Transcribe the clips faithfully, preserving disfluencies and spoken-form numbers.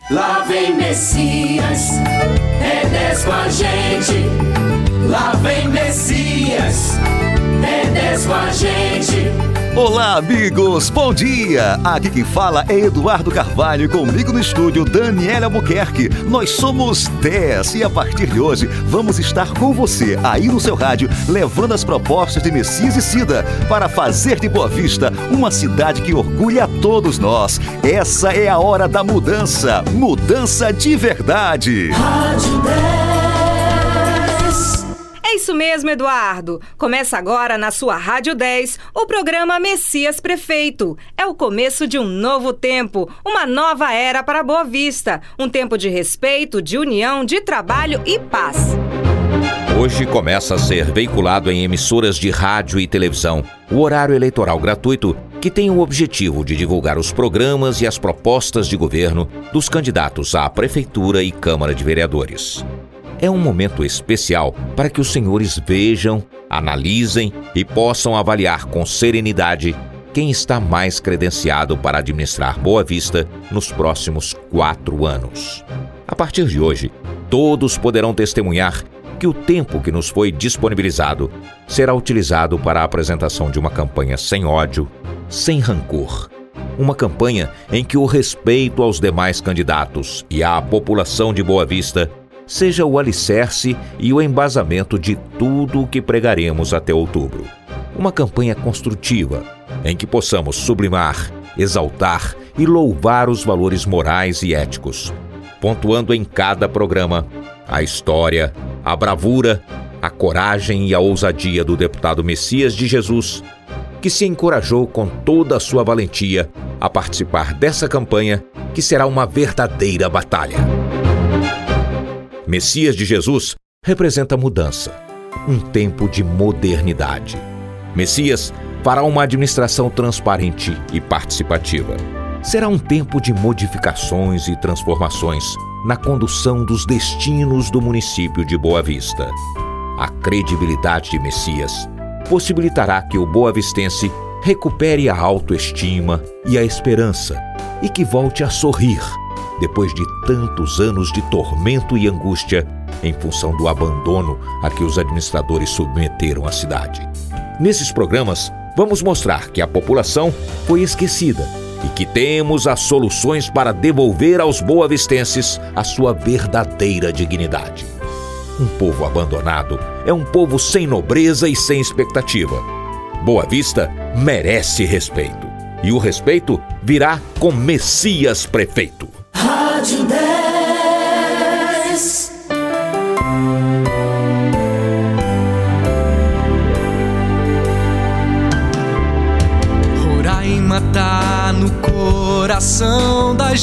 Lá vem Messias, é dez com a gente. Lá vem Messias, é dez com a gente. Olá, amigos, bom dia! Aqui quem fala é Eduardo Carvalho e comigo no estúdio Daniela Albuquerque. Nós somos dez e a partir de hoje vamos estar com você aí no seu rádio, levando as propostas de Messias e Cida para fazer de Boa Vista uma cidade que orgulha a todos nós. Essa é a hora da mudança, mudança de verdade. Rádio dez. É isso mesmo, Eduardo. Começa agora na sua Rádio dez o programa Messias Prefeito. É o começo de um novo tempo, uma nova era para Boa Vista. Um tempo de respeito, de união, de trabalho e paz. Hoje começa a ser veiculado em emissoras de rádio e televisão o horário eleitoral gratuito que tem o objetivo de divulgar os programas e as propostas de governo dos candidatos à Prefeitura e Câmara de Vereadores. É um momento especial para que os senhores vejam, analisem e possam avaliar com serenidade quem está mais credenciado para administrar Boa Vista nos próximos quatro anos. A partir de hoje, todos poderão testemunhar que o tempo que nos foi disponibilizado será utilizado para a apresentação de uma campanha sem ódio, sem rancor. Uma campanha em que o respeito aos demais candidatos e à população de Boa Vista seja o alicerce e o embasamento de tudo o que pregaremos até outubro. Uma campanha construtiva, em que possamos sublimar, exaltar e louvar os valores morais e éticos, pontuando em cada programa a história, a bravura, a coragem e a ousadia do deputado Messias de Jesus, que se encorajou com toda a sua valentia a participar dessa campanha, que será uma verdadeira batalha. Messias de Jesus representa mudança, um tempo de modernidade. Messias fará uma administração transparente e participativa. Será um tempo de modificações e transformações na condução dos destinos do município de Boa Vista. A credibilidade de Messias possibilitará que o boavistense recupere a autoestima e a esperança e que volte a sorrir depois de tantos anos de tormento e angústia em função do abandono a que os administradores submeteram a cidade. Nesses programas, vamos mostrar que a população foi esquecida e que temos as soluções para devolver aos boavistenses a sua verdadeira dignidade. Um povo abandonado é um povo sem nobreza e sem expectativa. Boa Vista merece respeito. E o respeito virá com Messias Prefeito. Rádio dez. Roraima tá no coração da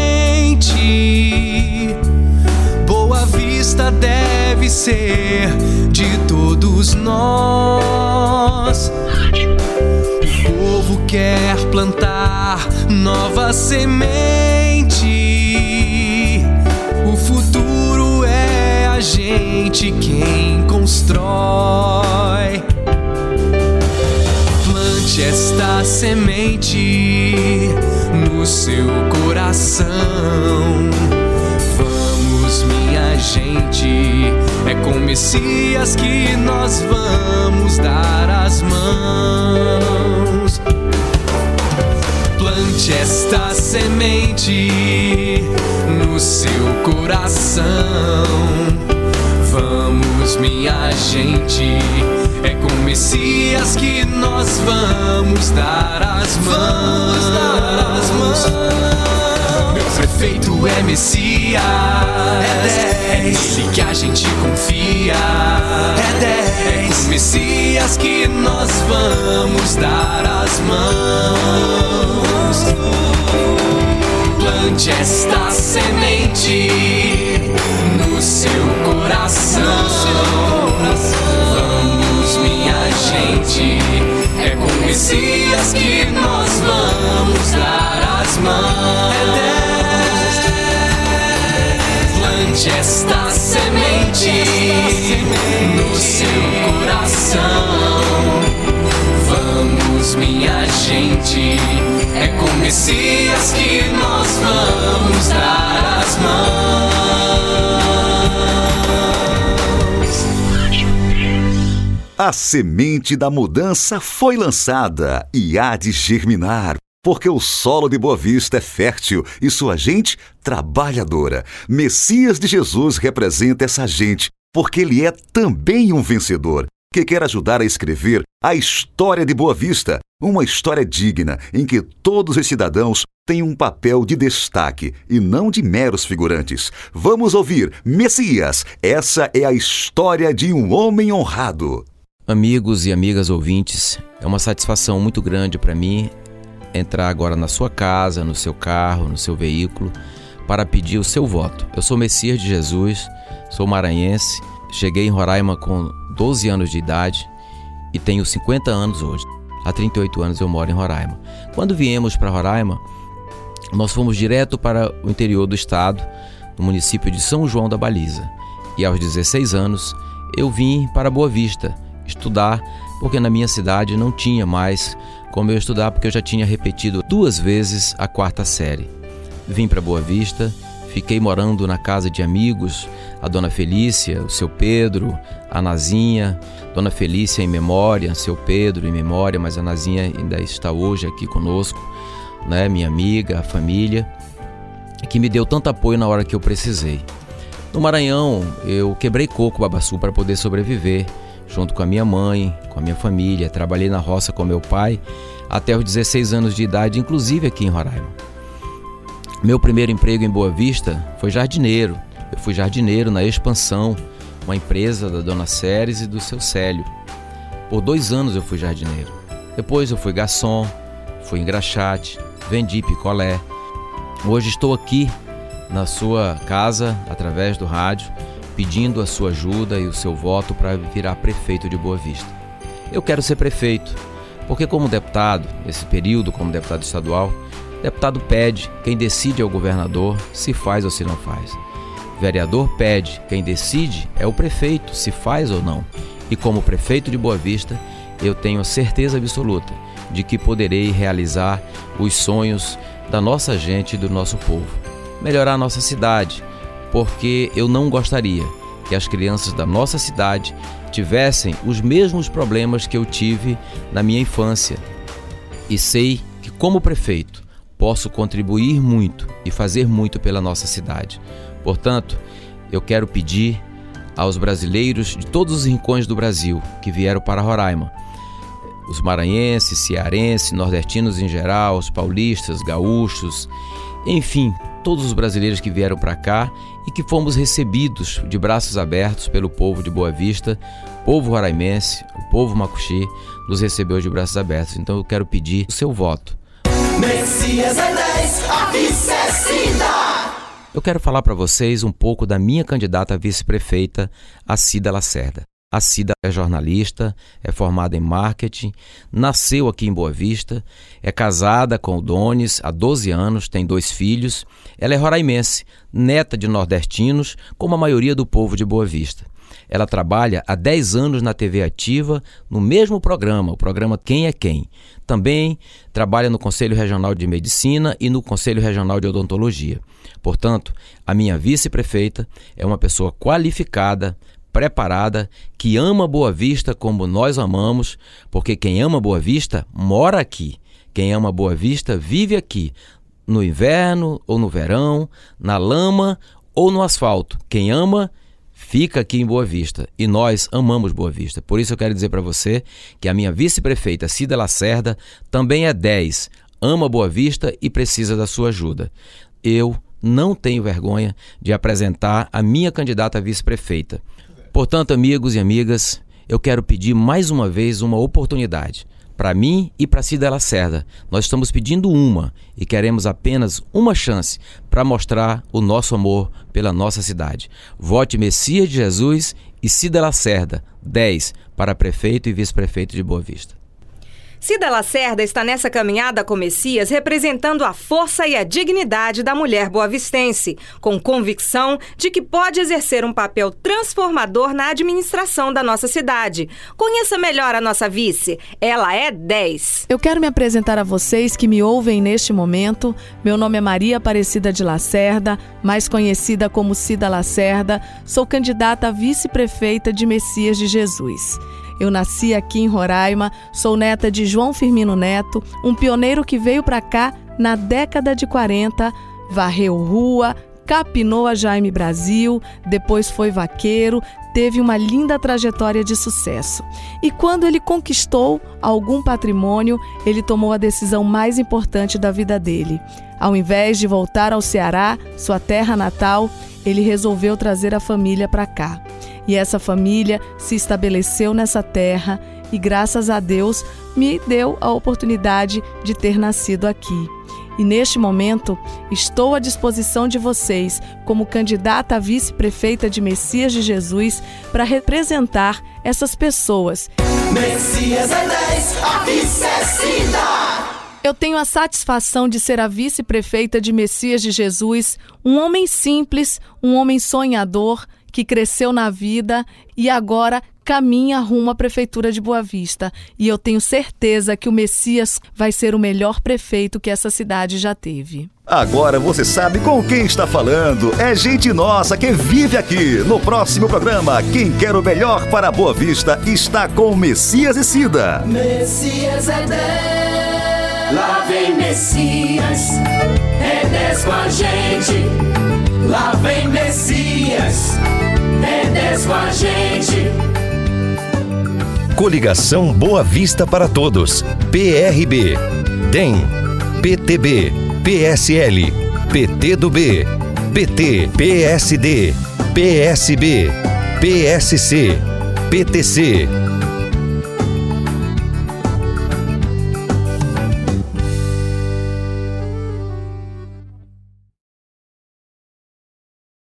gente. Boa Vista deve ser de todos nós. O povo quer plantar nova semente. O futuro é a gente quem constrói. Plante esta semente no seu coração. Vamos, minha gente, é com Messias que nós vamos dar as mãos. Plante esta semente no seu coração. Vamos, minha gente, é com Messias que nós vamos dar as mãos. Dar as mãos. Meu prefeito é Messias, é dez, ele que a gente confia, é dez, Messias que nós vamos dar as mãos. Plante esta semente no seu coração. Vamos, minha gente, é com Messias que nós vamos dar as mãos. Plante esta semente no seu coração. Vamos, minha gente, é com Messias que nós vamos dar A semente da mudança foi lançada e há de germinar, porque o solo de Boa Vista é fértil e sua gente trabalhadora. Messias de Jesus representa essa gente, porque ele é também um vencedor, que quer ajudar a escrever a história de Boa Vista, uma história digna em que todos os cidadãos têm um papel de destaque e não de meros figurantes. Vamos ouvir Messias, essa é a história de um homem honrado. Amigos e amigas ouvintes, é uma satisfação muito grande para mim entrar agora na sua casa, no seu carro, no seu veículo, para pedir o seu voto. Eu sou Messias de Jesus, sou maranhense, cheguei em Roraima com doze anos de idade e tenho cinquenta anos hoje. Há trinta e oito anos eu moro em Roraima. Quando viemos para Roraima, nós fomos direto para o interior do estado, no município de São João da Baliza. E aos dezesseis anos, eu vim para Boa Vista estudar, porque na minha cidade não tinha mais como eu estudar, porque eu já tinha repetido duas vezes a quarta série. Vim para Boa Vista, fiquei morando na casa de amigos, a Dona Felícia, o seu Pedro, a Nazinha, Dona Felícia em memória, seu Pedro em memória, mas a Nazinha ainda está hoje aqui conosco, né? Minha amiga, a família, que me deu tanto apoio na hora que eu precisei. No Maranhão, eu quebrei coco babaçu para poder sobreviver, junto com a minha mãe, com a minha família. Trabalhei na roça com meu pai até os dezesseis anos de idade, inclusive aqui em Roraima. Meu primeiro emprego em Boa Vista foi jardineiro. Eu fui jardineiro na Expansão, uma empresa da Dona Ceres e do seu Célio. Por dois anos eu fui jardineiro. Depois eu fui garçom, fui engraxate, vendi picolé. Hoje estou aqui na sua casa, através do rádio, pedindo a sua ajuda e o seu voto para virar prefeito de Boa Vista. Eu quero ser prefeito, porque como deputado, nesse período como deputado estadual, deputado pede, quem decide é o governador, se faz ou se não faz. Vereador pede, quem decide é o prefeito, se faz ou não. E como prefeito de Boa Vista, eu tenho certeza absoluta de que poderei realizar os sonhos da nossa gente e do nosso povo. Melhorar a nossa cidade, porque eu não gostaria que as crianças da nossa cidade tivessem os mesmos problemas que eu tive na minha infância. E sei que, como prefeito, posso contribuir muito e fazer muito pela nossa cidade. Portanto, eu quero pedir aos brasileiros de todos os rincões do Brasil que vieram para Roraima, os maranhenses, cearenses, nordestinos em geral, os paulistas, gaúchos, enfim, todos os brasileiros que vieram para cá e que fomos recebidos de braços abertos pelo povo de Boa Vista, povo roraimense, o povo macuxi, nos recebeu de braços abertos. Então eu quero pedir o seu voto. Messias é dez, a vice é Cida. Eu quero falar para vocês um pouco da minha candidata a vice-prefeita, a Cida Lacerda. A Cida é jornalista, é formada em marketing, nasceu aqui em Boa Vista, é casada com o Donis há doze anos, tem dois filhos. Ela é roraimense, neta de nordestinos, como a maioria do povo de Boa Vista. Ela trabalha há dez anos na T V Ativa, no mesmo programa, o programa Quem é Quem. Também trabalha no Conselho Regional de Medicina e no Conselho Regional de Odontologia. Portanto, a minha vice-prefeita é uma pessoa qualificada, preparada, que ama Boa Vista como nós amamos, porque quem ama Boa Vista mora aqui. Quem ama Boa Vista vive aqui, no inverno ou no verão, na lama ou no asfalto. Quem ama fica aqui em Boa Vista e nós amamos Boa Vista. Por isso eu quero dizer para você que a minha vice-prefeita Cida Lacerda também é dez, ama Boa Vista e precisa da sua ajuda. Eu não tenho vergonha de apresentar a minha candidata a vice-prefeita. Portanto, amigos e amigas, eu quero pedir mais uma vez uma oportunidade. Para mim e para Cida Lacerda, nós estamos pedindo uma e queremos apenas uma chance para mostrar o nosso amor pela nossa cidade. Vote Messias de Jesus e Cida Lacerda, dez, para prefeito e vice-prefeito de Boa Vista. Cida Lacerda está nessa caminhada com Messias representando a força e a dignidade da mulher boavistense, com convicção de que pode exercer um papel transformador na administração da nossa cidade. Conheça melhor a nossa vice. Ela é dez. Eu quero me apresentar a vocês que me ouvem neste momento. Meu nome é Maria Aparecida de Lacerda, mais conhecida como Cida Lacerda. Sou candidata a vice-prefeita de Messias de Jesus. Eu nasci aqui em Roraima, sou neta de João Firmino Neto, um pioneiro que veio para cá na década de quarenta, varreu rua, capinou a Jaime Brasil, depois foi vaqueiro, teve uma linda trajetória de sucesso. E quando ele conquistou algum patrimônio, ele tomou a decisão mais importante da vida dele. Ao invés de voltar ao Ceará, sua terra natal, ele resolveu trazer a família para cá. E essa família se estabeleceu nessa terra e, graças a Deus, me deu a oportunidade de ter nascido aqui. E neste momento, estou à disposição de vocês como candidata a vice-prefeita de Messias de Jesus para representar essas pessoas. Messias é dez, a vice é Cida. Eu tenho a satisfação de ser a vice-prefeita de Messias de Jesus, um homem simples, um homem sonhador, que cresceu na vida e agora caminha rumo à Prefeitura de Boa Vista. E eu tenho certeza que o Messias vai ser o melhor prefeito que essa cidade já teve. Agora você sabe com quem está falando. É gente nossa que vive aqui. No próximo programa, quem quer o melhor para Boa Vista está com Messias e Cida. Messias é dez. Lá vem Messias, é dez com a gente. Lá vem Messias, é dez com a gente. Coligação Boa Vista para Todos. P R B, D E M, P T B, P S L, P T do B, P T, P S D, P S B, P S C, P T C,